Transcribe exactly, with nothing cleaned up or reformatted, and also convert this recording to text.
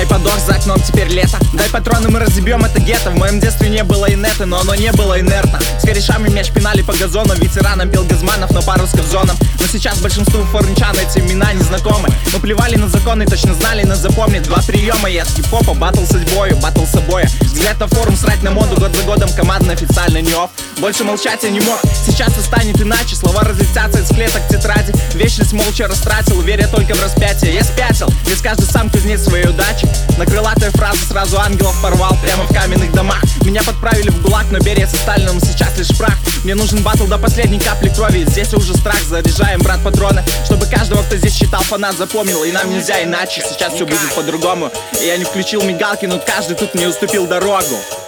подох, за окном теперь лето. Дай патроны, мы разъебем это гетто. В моем детстве не было инета, но оно не было инертно. С корешами мяч пинали по газону, ветеранам пел Газманов, но пару зонам. Но сейчас большинству форнчан эти имена не знакомы. Мы плевали на законы, точно знали, нас запомнит. Два приема я с хип-хопа, баттл с бою, баттл с собой. Взгляд на форум, срать на моду, год за годом командно официально не офф. Больше молчать я не мог, сейчас все станет иначе. Слова разлетятся из клеток тетради. Вечность молча растратил, веря только в распятие. Я спятил, ведь каждый сам кузнец своей удачи. На крылатые фразы сразу ангелов порвал прямо в каменных домах. Меня подправили в ГУЛАГ, но Берия со Сталином сейчас лишь прах. Мне нужен баттл до последней капли крови. Здесь уже страх, заряжаем, брат, патроны, чтобы каждого, кто здесь считал фанат, запомнил. И нам нельзя иначе, сейчас все будет по-другому. И я не включил мигалки, но каждый тут мне уступил дорогу.